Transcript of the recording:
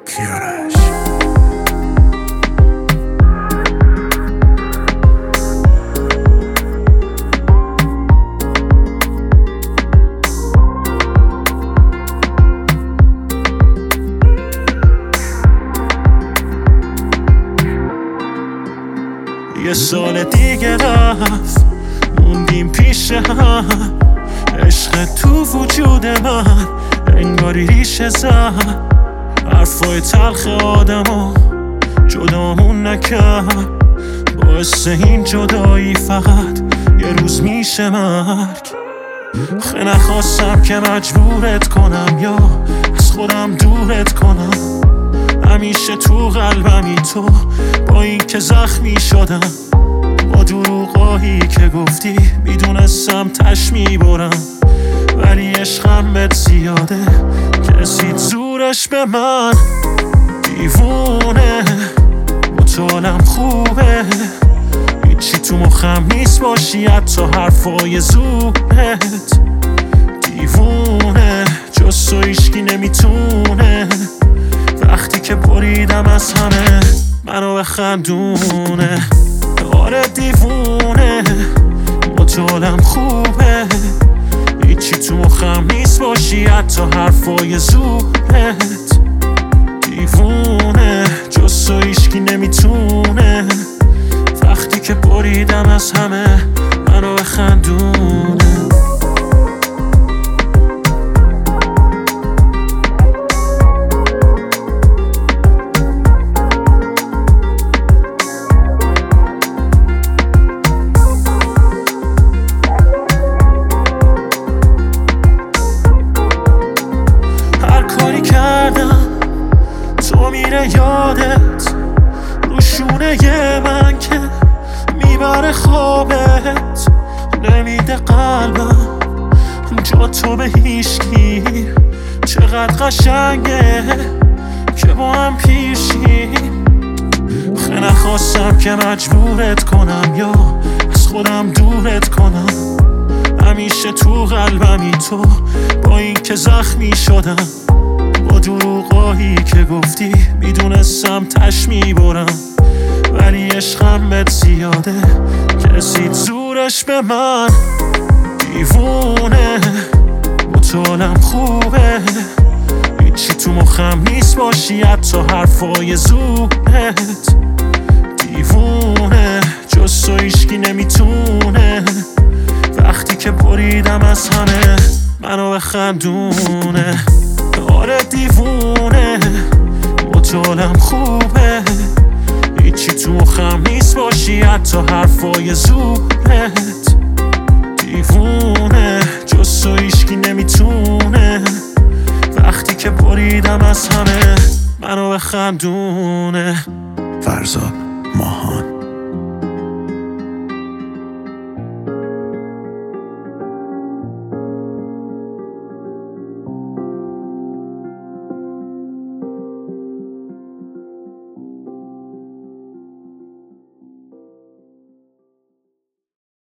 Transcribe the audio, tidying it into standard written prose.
کیارش. یه سال دیگه رفت موندیم پیش هم، عشق تو وجود من انگاری ریشه زد. حرفای تلخ آدمو جدامون نکرد، باعث این جدایی فقط یه روز میشه مرگ. خیلی نخواستم که مجبورت کنم یا از خودم دورت کنم، همیشه تو قلبمی تو، با این که زخمی شدم، با دروغایی که گفتی میدونستم تش میبرم، ولی عشقم بهت زیاده کسید زورش به من. دیوونه مطالم خوبه، هیچی تو مخم نیست باشی حتی حرفای زورت. دیوونه جز تو هیچکی نمیتونه، وقتی که بریدم از همه منو بخندونه. آره دیوونه مطالم خوبه، هیچی تو مخم نیست باشی حتی حرفای زورت. دیوونه جز تو هیچکی نمیتونه، وقتی که بریدم از همه منو بخندونه. تو میره یادت روشونه من که میبره خوابت، نمیده قلبم جا تو به هیشکی. چقدر قشنگه که با هم پیشیم. خیلی نخواستم که مجبورت کنم یا از خودم دورت کنم، همیشه تو قلبمی تو، با این که زخمی شدم، با دروغایی که گفتی میدونستم تش میبرم، ولی عشقم بهت زیاده کسید زورش به من. دیوونه مطالم خوبه، هیچی تو مخم نیست باشی حتی حرفای زورت. دیوونه جز تو هیچکی نمیتونه، وقتی که بریدم از همه منو بخندونه. آره دیوونه مطالم خوبه، هیچی تو مخم نیست باشی حتی حرفای زورت. دیوونه جز تو هیچکی نمیتونه، وقتی که بریدم از همه منو بخندونه. فرزاد ماهان.